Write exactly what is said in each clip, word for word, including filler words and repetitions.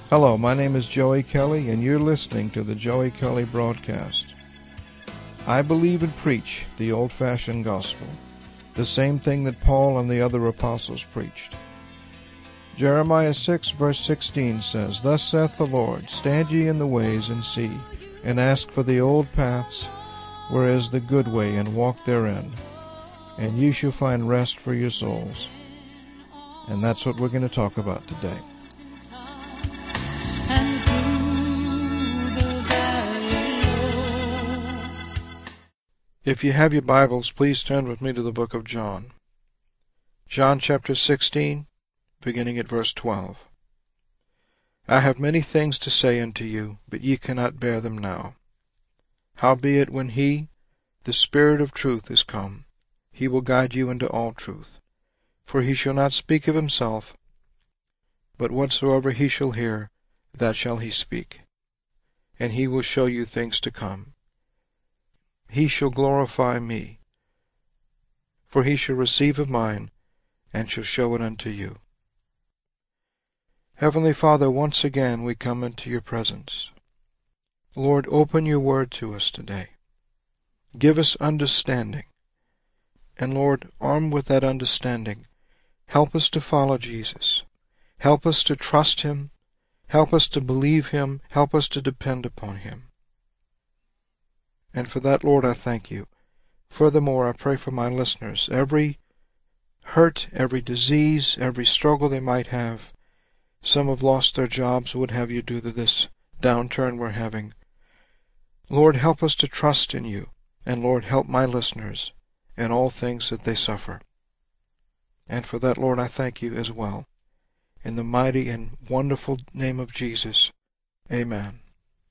Hello, my name is Joey Kelly, and you're listening to the Joey Kelly Broadcast. I believe and preach the old-fashioned gospel, the same thing that Paul and the other apostles preached. Jeremiah six, verse sixteen says, Thus saith the Lord, Stand ye in the ways, and see, and ask for the old paths, where is the good way, and walk therein, and ye shall find rest for your souls. And that's what we're going to talk about today. If you have your Bibles, please turn with me to the book of John. John chapter sixteen, beginning at verse twelve. I have many things to say unto you, but ye cannot bear them now. Howbeit when he, the Spirit of truth, is come, he will guide you into all truth. For he shall not speak of himself, but whatsoever he shall hear, that shall he speak. And he will show you things to come. He shall glorify me, for he shall receive of mine, and shall show it unto you. Heavenly Father, once again we come into your presence. Lord, open your word to us today. Give us understanding. And Lord, armed with that understanding, help us to follow Jesus. Help us to trust him. Help us to believe him. Help us to depend upon him. And for that, Lord, I thank you. Furthermore, I pray for my listeners. Every hurt, every disease, every struggle they might have. Some have lost their jobs. What have you due to this downturn we're having? Lord, help us to trust in you. And Lord, help my listeners in all things that they suffer. And for that, Lord, I thank you as well. In the mighty and wonderful name of Jesus, amen.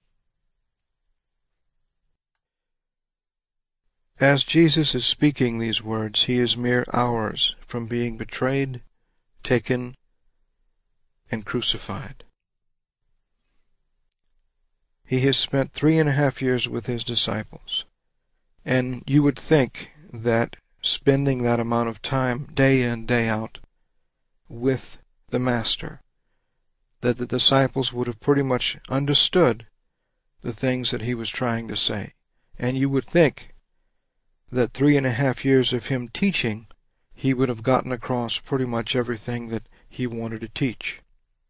As Jesus is speaking these words, he is mere hours from being betrayed, taken, and crucified. He has spent three and a half years with his disciples, and you would think that spending that amount of time, day in, day out, with the Master, that the disciples would have pretty much understood the things that he was trying to say. And you would think that three and a half years of him teaching, he would have gotten across pretty much everything that he wanted to teach.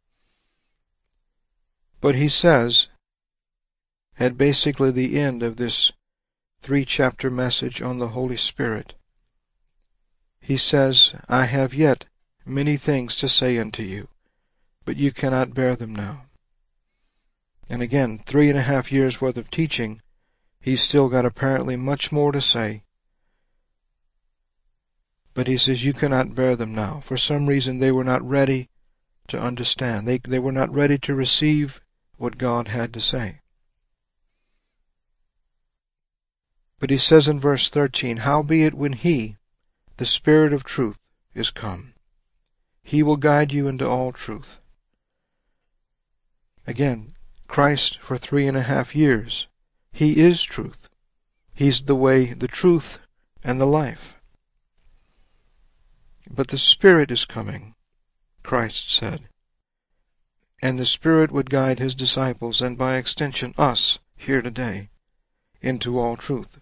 But he says, at basically the end of this three-chapter message on the Holy Spirit, he says, I have yet many things to say unto you, but you cannot bear them now. And again, three and a half years' worth of teaching, he's still got apparently much more to say. But he says, you cannot bear them now. For some reason, they were not ready to understand. They, they were not ready to receive what God had to say. But he says in verse thirteen, Howbeit when he, the Spirit of truth, is come, he will guide you into all truth. Again, Christ for three and a half years, he is truth. He's the way, the truth, and the life. But the Spirit is coming, Christ said. And the Spirit would guide his disciples, and by extension us, here today, into all truth.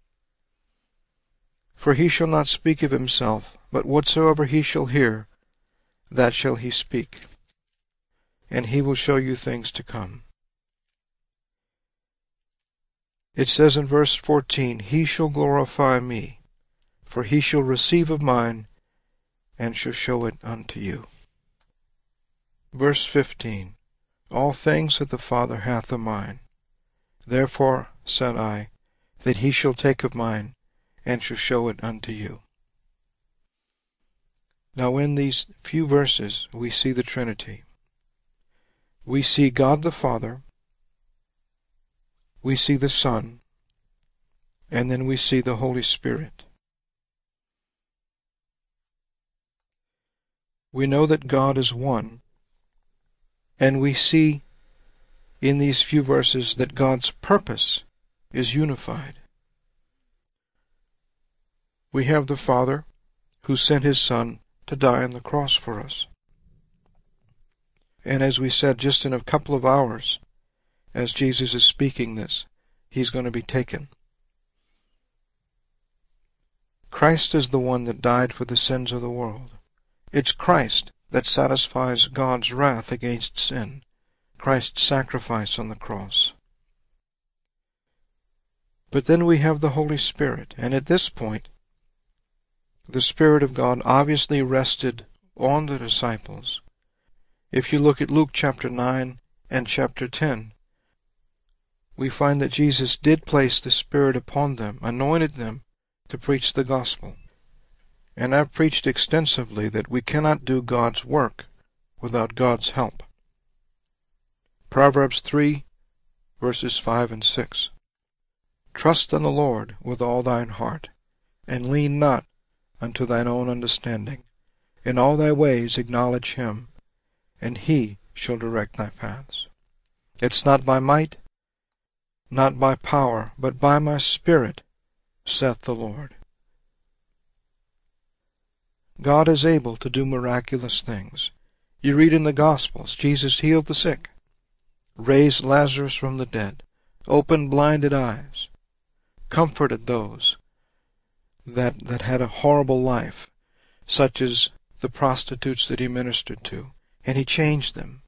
For he shall not speak of himself, but whatsoever he shall hear, that shall he speak. And he will show you things to come. It says in verse fourteen, He shall glorify me, for he shall receive of mine, and shall show it unto you. Verse fifteen, All things that the Father hath are mine. Therefore said I, that he shall take of mine, and shall show it unto you. Now in these few verses we see the Trinity. We see God the Father, we see the Son, and then we see the Holy Spirit. We know that God is one, and we see in these few verses that God's purpose is unified. We have the Father who sent his Son to die on the cross for us. And as we said, just in a couple of hours, as Jesus is speaking this, he's going to be taken. Christ is the one that died for the sins of the world. It's Christ that satisfies God's wrath against sin, Christ's sacrifice on the cross. But then we have the Holy Spirit, and at this point, the Spirit of God obviously rested on the disciples. If you look at Luke chapter nine and chapter ten, we find that Jesus did place the Spirit upon them, anointed them to preach the gospel. And I've preached extensively that we cannot do God's work without God's help. Proverbs three, verses five and six. Trust in the Lord with all thine heart, and lean not unto thine own understanding. In all thy ways acknowledge him, and he shall direct thy paths. It's not by might, not by power, but by my Spirit, saith the Lord. God is able to do miraculous things. You read in the Gospels, Jesus healed the sick, raised Lazarus from the dead, opened blinded eyes, comforted those that, that had a horrible life, such as the prostitutes that he ministered to, and he changed them.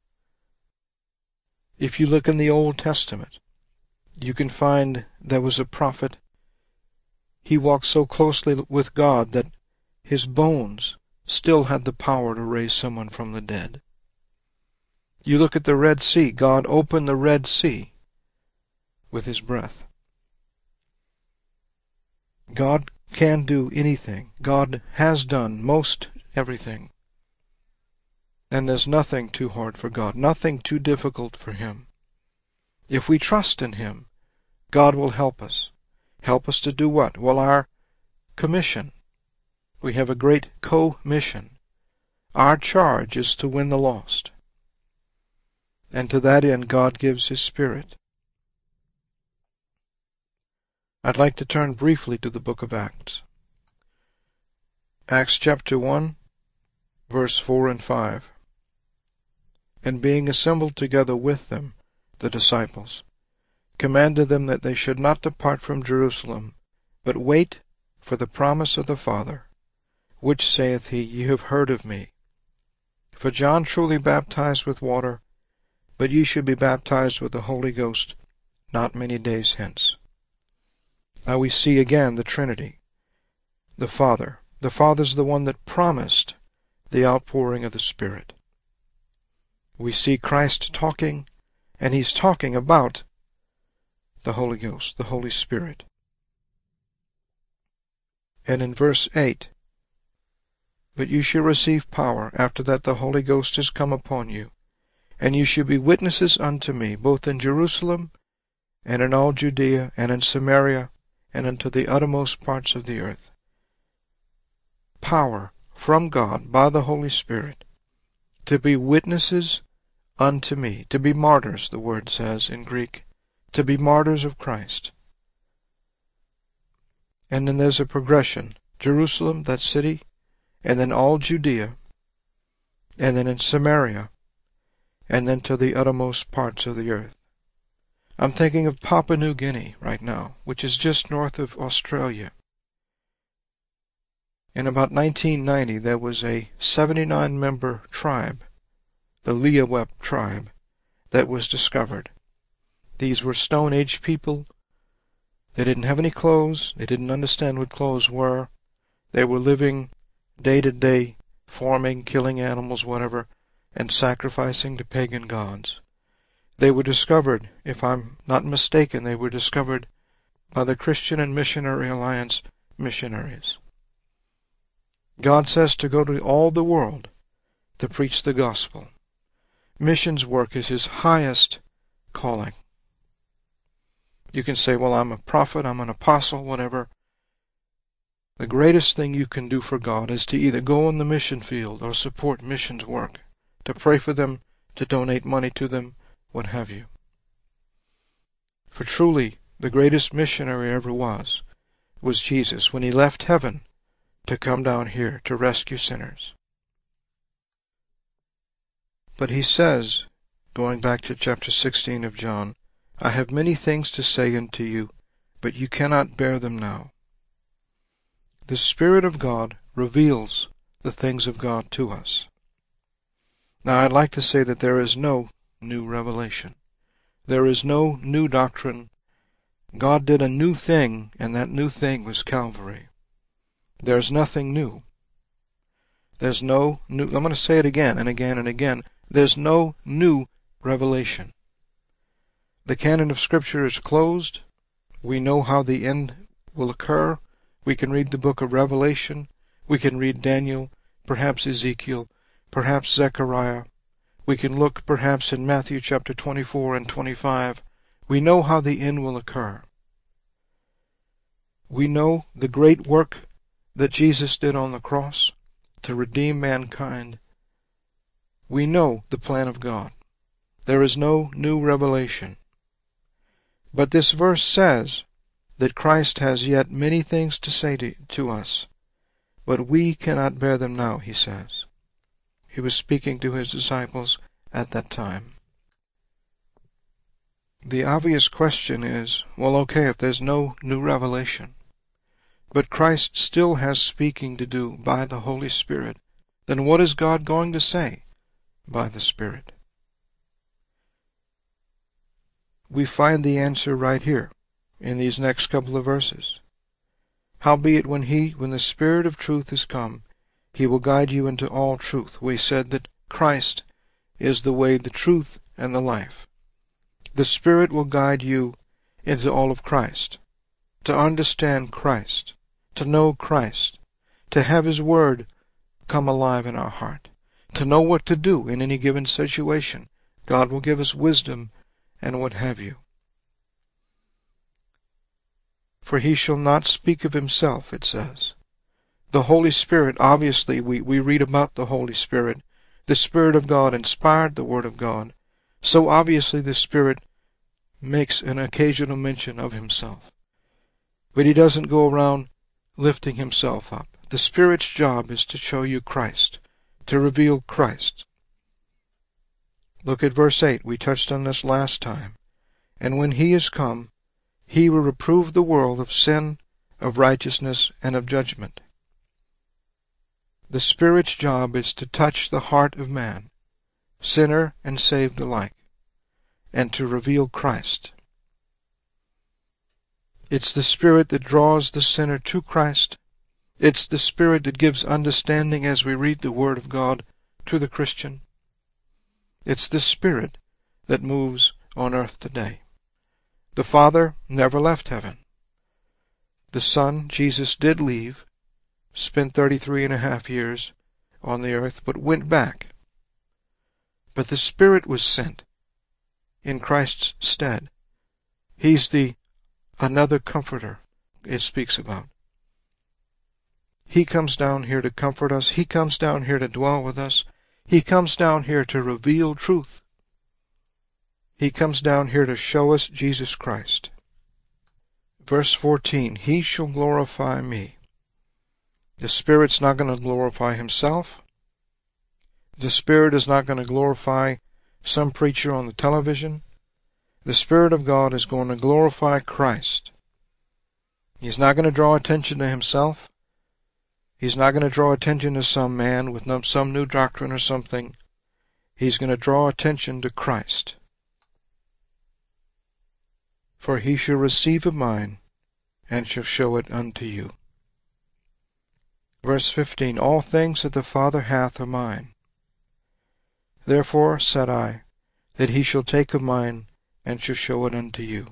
If you look in the Old Testament, you can find there was a prophet. He walked so closely with God that his bones still had the power to raise someone from the dead. You look at the Red Sea. God opened the Red Sea with his breath. God can do anything. God has done most everything. And there's nothing too hard for God, nothing too difficult for him. If we trust in him, God will help us. Help us to do what? Well, our commission. We have a great co-mission. Our charge is to win the lost. And to that end, God gives his Spirit. I'd like to turn briefly to the book of Acts. Acts chapter one, verse four and five. And being assembled together with them, the disciples, commanded them that they should not depart from Jerusalem, but wait for the promise of the Father, which saith he, Ye have heard of me. For John truly baptized with water, but ye should be baptized with the Holy Ghost not many days hence. Now we see again the Trinity, the Father. The Father's the one that promised the outpouring of the Spirit. We see Christ talking, and he's talking about the Holy Ghost, the Holy Spirit. And in verse eight, But you shall receive power after that the Holy Ghost is come upon you, and you shall be witnesses unto me, both in Jerusalem, and in all Judea, and in Samaria, and unto the uttermost parts of the earth. Power from God by the Holy Spirit to be witnesses unto me, to be martyrs, the word says in Greek, to be martyrs of Christ. And then there's a progression. Jerusalem, that city, and then all Judea, and then in Samaria, and then to the uttermost parts of the earth. I'm thinking of Papua New Guinea right now, which is just north of Australia. In about nineteen ninety, there was a seventy-nine member tribe, the Liawep tribe, that was discovered. These were Stone Age people. They didn't have any clothes. They didn't understand what clothes were. They were living day to day, farming, killing animals, whatever, and sacrificing to pagan gods. They were discovered, if I'm not mistaken, they were discovered by the Christian and Missionary Alliance missionaries. God says to go to all the world to preach the gospel. Missions work is his highest calling. You can say, well, I'm a prophet, I'm an apostle, whatever. The greatest thing you can do for God is to either go on the mission field or support missions work, to pray for them, to donate money to them, what have you. For truly, the greatest missionary ever was, was Jesus when he left heaven to come down here to rescue sinners. But he says, going back to chapter sixteen of John, I have many things to say unto you, but you cannot bear them now. The Spirit of God reveals the things of God to us. Now, I'd like to say that there is no new revelation. There is no new doctrine. God did a new thing, and that new thing was Calvary. There's nothing new. There's no new, I'm going to say it again and again and again, there's no new revelation. The canon of Scripture is closed. We know how the end will occur. We can read the book of Revelation. We can read Daniel, perhaps Ezekiel, perhaps Zechariah. We can look perhaps in Matthew chapter twenty-four and twenty-five. We know how the end will occur. We know the great work that Jesus did on the cross to redeem mankind. We know the plan of God. There is no new revelation. But this verse says that Christ has yet many things to say to, to us, but we cannot bear them now, he says. He was speaking to his disciples at that time. The obvious question is, well, okay, if there's no new revelation, but Christ still has speaking to do by the Holy Spirit, then what is God going to say by the Spirit? We find the answer right here in these next couple of verses. Howbeit when he, when the Spirit of truth is come, he will guide you into all truth. We said that Christ is the way, the truth, and the life. The Spirit will guide you into all of Christ, to understand Christ, to know Christ, to have his word come alive in our heart, to know what to do in any given situation. God will give us wisdom and what have you. For he shall not speak of himself, it says. The Holy Spirit, obviously, we, we read about the Holy Spirit. The Spirit of God inspired the Word of God. So obviously the Spirit makes an occasional mention of himself. But he doesn't go around lifting himself up. The Spirit's job is to show you Christ, to reveal Christ. Look at verse eight. We touched on this last time. And when he is come, he will reprove the world of sin, of righteousness, and of judgment. The Spirit's job is to touch the heart of man, sinner and saved alike, and to reveal Christ. It's the Spirit that draws the sinner to Christ. It's the Spirit that gives understanding as we read the Word of God to the Christian. It's the Spirit that moves on earth today. The Father never left heaven. The Son, Jesus, did leave, spent thirty-three and a half years on the earth, but went back. But the Spirit was sent in Christ's stead. He's the another comforter it speaks about. He comes down here to comfort us. He comes down here to dwell with us. He comes down here to reveal truth. He comes down here to show us Jesus Christ. Verse fourteen, he shall glorify me. The Spirit's not going to glorify himself. The Spirit is not going to glorify some preacher on the television. The Spirit of God is going to glorify Christ. He's not going to draw attention to himself. He's not going to draw attention to some man with some new doctrine or something. He's going to draw attention to Christ. For he shall receive of mine, and shall show it unto you. Verse fifteen, all things that the Father hath are mine. Therefore said I, that he shall take of mine, and shall show it unto you.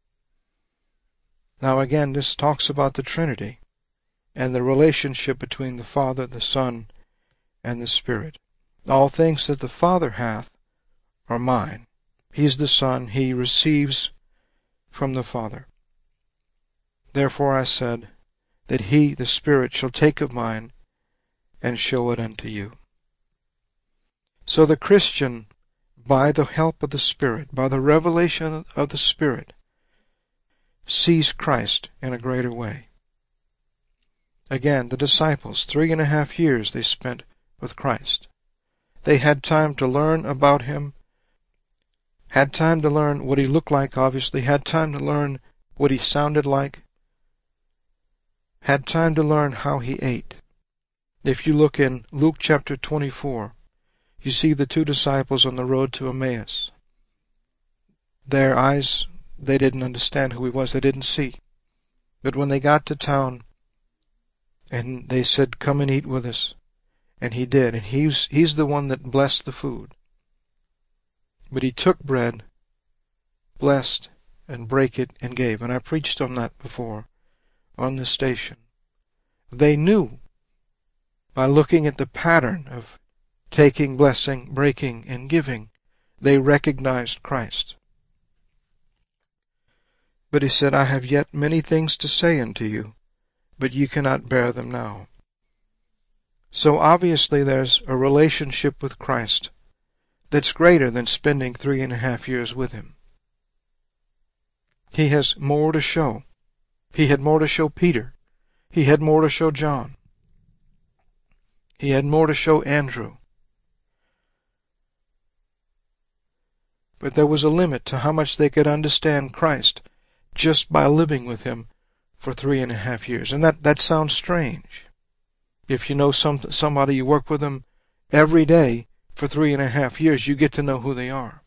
Now again, this talks about the Trinity, and the relationship between the Father, the Son, and the Spirit. All things that the Father hath are mine. He's the Son, he receives from the Father. Therefore I said, that he, the Spirit, shall take of mine, and show it unto you. So the Christian, by the help of the Spirit, by the revelation of the Spirit, sees Christ in a greater way. Again, the disciples, three and a half years they spent with Christ. They had time to learn about him, had time to learn what he looked like, obviously, had time to learn what he sounded like, had time to learn how he ate. If you look in Luke chapter twenty-four, you see the two disciples on the road to Emmaus. Their eyes, they didn't understand who he was, they didn't see. But when they got to town, and they said, "Come and eat with us," and he did, and he's, he's the one that blessed the food. But he took bread, blessed, and brake it, and gave. And I preached on that before, on this station. They knew, by looking at the pattern of taking, blessing, breaking, and giving, they recognized Christ. But he said, "I have yet many things to say unto you, but you cannot bear them now." So obviously there's a relationship with Christ that's greater than spending three and a half years with him. He has more to show. He had more to show Peter. He had more to show John. He had more to show Andrew. But there was a limit to how much they could understand Christ just by living with him for three and a half years. And that, that sounds strange. If you know some, somebody, you work with them every day for three and a half years, you get to know who they are.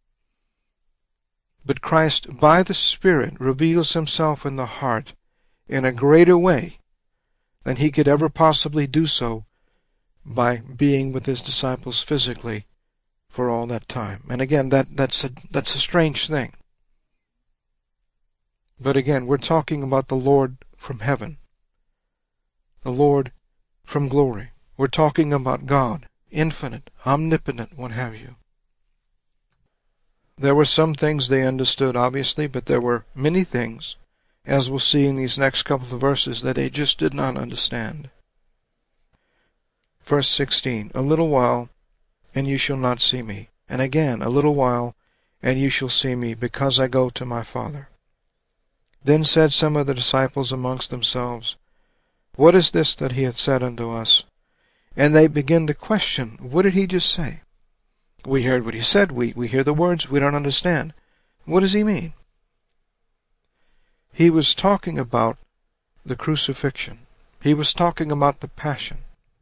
But Christ, by the Spirit, reveals himself in the heart in a greater way than he could ever possibly do so by being with his disciples physically for all that time. And again, that, that's a, that's a strange thing. But again, we're talking about the Lord from heaven, the Lord from glory. We're talking about God, infinite, omnipotent, what have you. There were some things they understood, obviously, but there were many things, as we'll see in these next couple of verses, that they just did not understand. Verse sixteen, "A little while, and you shall not see me. And again, a little while, and you shall see me, because I go to my Father." Then said some of the disciples amongst themselves, "What is this that he hath said unto us?" And they begin to question, what did he just say? We heard what he said, we, we hear the words, we don't understand. What does he mean? He was talking about the crucifixion. He was talking about the passion.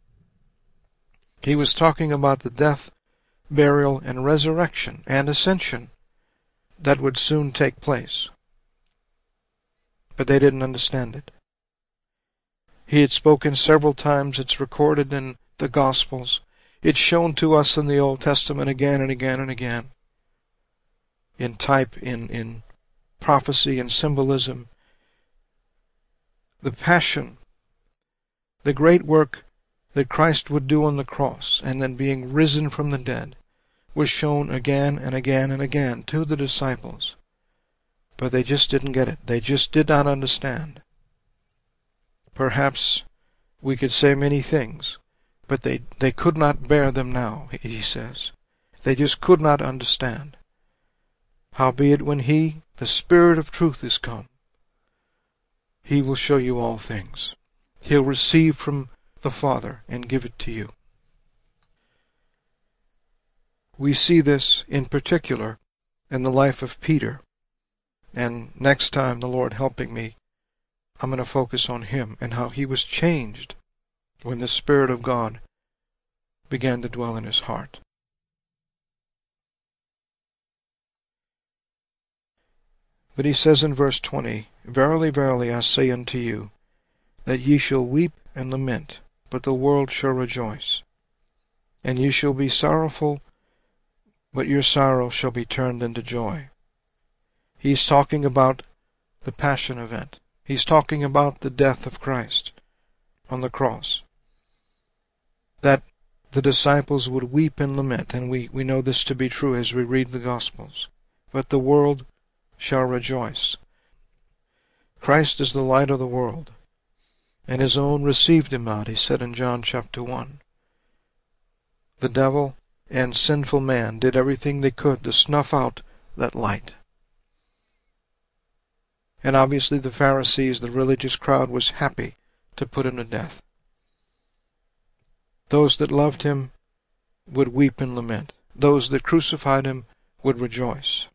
He was talking about the death, burial, and resurrection and ascension that would soon take place. But they didn't understand it. He had spoken several times. It's recorded in the Gospels. It's shown to us in the Old Testament again and again and again. In type, in, in prophecy, and symbolism. The passion, the great work that Christ would do on the cross, and then being risen from the dead, was shown again and again and again to the disciples. But they just didn't get it. They just did not understand. Perhaps we could say many things, but they, they could not bear them now, he says. They just could not understand. Howbeit when he, the Spirit of truth, is come, he will show you all things. He'll receive from the Father and give it to you. We see this in particular in the life of Peter. And next time, the Lord helping me, I'm going to focus on him and how he was changed when the Spirit of God began to dwell in his heart. But he says in verse twenty, "Verily, verily, I say unto you, that ye shall weep and lament, but the world shall rejoice. And ye shall be sorrowful, but your sorrow shall be turned into joy." He's talking about the Passion event. He's talking about the death of Christ on the cross. That the disciples would weep and lament, and we, we know this to be true as we read the Gospels. But the world shall rejoice. Christ is the light of the world, and his own received him not, he said in John chapter one. The devil and sinful man did everything they could to snuff out that light. And obviously the Pharisees, the religious crowd, was happy to put him to death. Those that loved him would weep and lament. Those that crucified him would rejoice.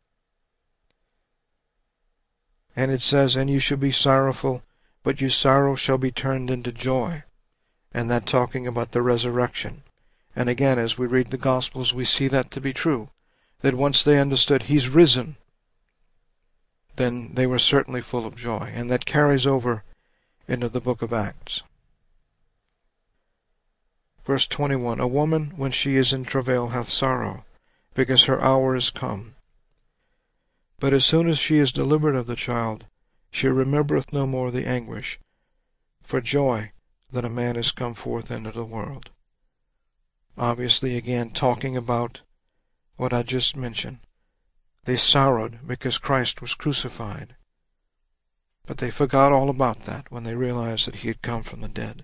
And it says, and you shall be sorrowful, but your sorrow shall be turned into joy. And that talking about the resurrection. And again, as we read the Gospels, we see that to be true. That once they understood He's risen, then they were certainly full of joy. And that carries over into the book of Acts. Verse twenty-one, a woman, when she is in travail, hath sorrow, because her hour is come. But as soon as she is delivered of the child, she remembereth no more the anguish, for joy that a man is come forth into the world. Obviously, again, talking about what I just mentioned. They sorrowed because Christ was crucified. But they forgot all about that when they realized that He had come from the dead.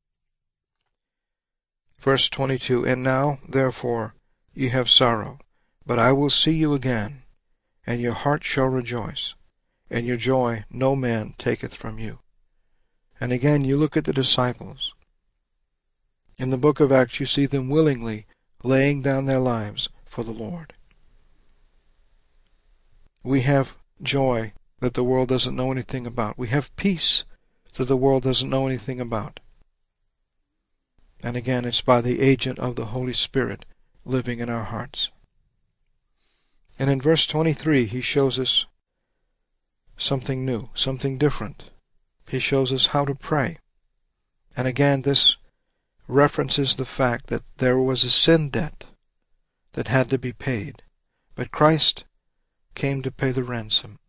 Verse twenty-two, and now, therefore, ye have sorrow, but I will see you again, and your heart shall rejoice, and your joy no man taketh from you. And again, you look at the disciples. In the book of Acts, you see them willingly laying down their lives for the Lord. We have joy that the world doesn't know anything about. We have peace that the world doesn't know anything about. And again, it's by the agent of the Holy Spirit living in our hearts. And in verse twenty-three, he shows us something new, something different. He shows us how to pray. And again, this references the fact that there was a sin debt that had to be paid, but Christ came to pay the ransom.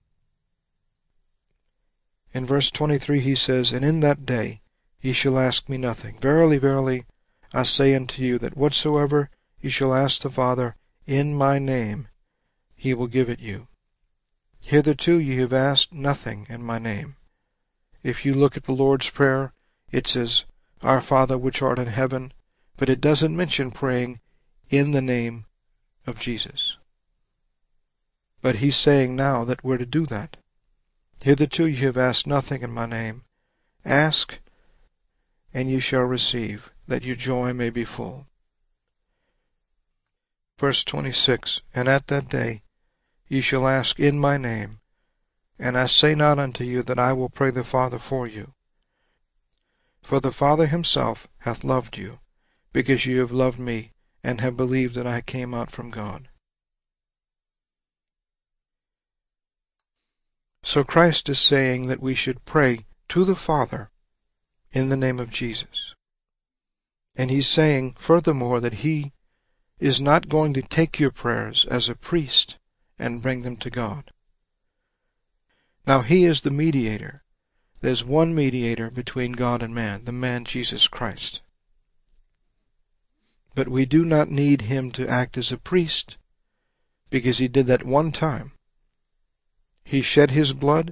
In verse twenty-three he says, and in that day ye shall ask me nothing. Verily, verily, I say unto you, that whatsoever ye shall ask the Father in my name, He will give it you. Hitherto ye have asked nothing in my name. If you look at the Lord's Prayer, it says, Our Father which art in heaven, but it doesn't mention praying in the name of Jesus. But he's saying now that we're to do that. Hitherto ye have asked nothing in my name. Ask, and you shall receive, that your joy may be full. Verse twenty-six, and at that day ye shall ask in my name, and I say not unto you that I will pray the Father for you. For the Father himself hath loved you, because you have loved me, and have believed that I came out from God. So Christ is saying that we should pray to the Father in the name of Jesus. And he's saying, furthermore, that he is not going to take your prayers as a priest and bring them to God. Now he is the mediator. There's one mediator between God and man, the man Jesus Christ. But we do not need him to act as a priest, because he did that one time. He shed his blood,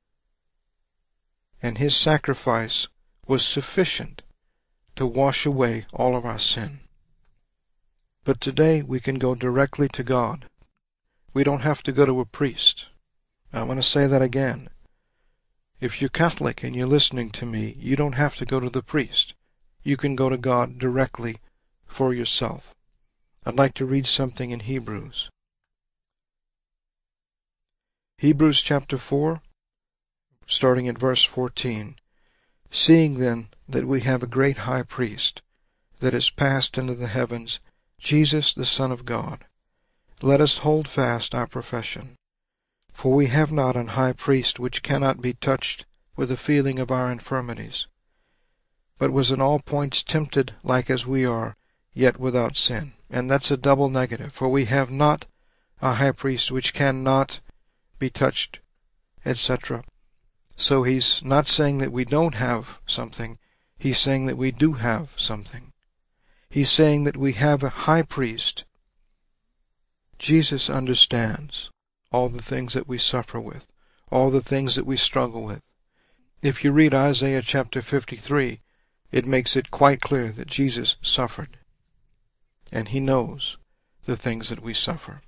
and his sacrifice was sufficient to wash away all of our sin. But today we can go directly to God. We don't have to go to a priest. I want to say that again. If you're Catholic and you're listening to me, you don't have to go to the priest. You can go to God directly for yourself. I'd like to read something in Hebrews. Hebrews chapter four, starting at verse fourteen. Seeing then that we have a great high priest that is passed into the heavens, Jesus the Son of God, let us hold fast our profession. For we have not an high priest which cannot be touched with the feeling of our infirmities, but was in all points tempted like as we are, yet without sin. And that's a double negative, for we have not a high priest which cannot be touched, et cetera. So he's not saying that we don't have something, he's saying that we do have something. He's saying that we have a high priest. Jesus understands all the things that we suffer with, all the things that we struggle with. If you read Isaiah chapter fifty-three, it makes it quite clear that Jesus suffered, and he knows the things that we suffer.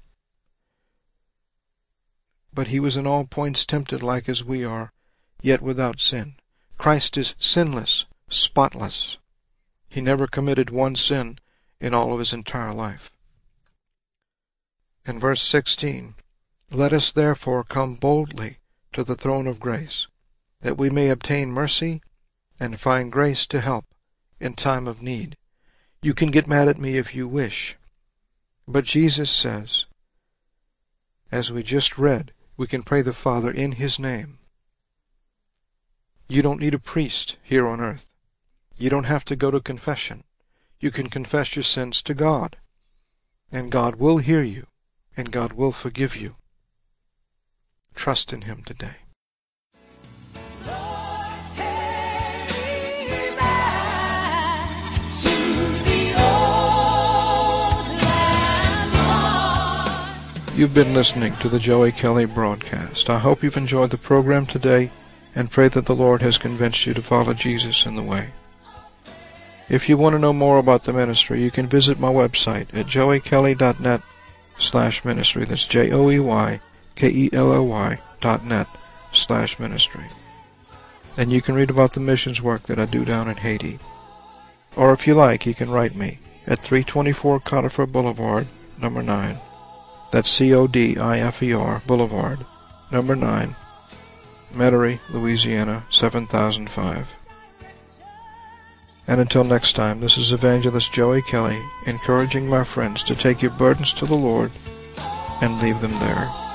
But he was in all points tempted like as we are, yet without sin. Christ is sinless, spotless. He never committed one sin in all of his entire life. In verse sixteen, let us therefore come boldly to the throne of grace, that we may obtain mercy and find grace to help in time of need. You can get mad at me if you wish, but Jesus says, as we just read, we can pray the Father in his name. You don't need a priest here on earth. You don't have to go to confession. You can confess your sins to God, and God will hear you, and God will forgive you. Trust in him today. You've been listening to the Joey Kelly broadcast. I hope you've enjoyed the program today and pray that the Lord has convinced you to follow Jesus in the way. If you want to know more about the ministry, you can visit my website at joey kelly dot net slash ministry. That's J O E Y K E L L Y dot net slash ministry. And you can read about the missions work that I do down in Haiti. Or if you like, you can write me at three twenty-four Codifer Boulevard, number nine. That's C O D I F E R Boulevard, number nine, Metairie, Louisiana, seven thousand five. And until next time, this is Evangelist Joey Kelly, encouraging my friends to take your burdens to the Lord and leave them there.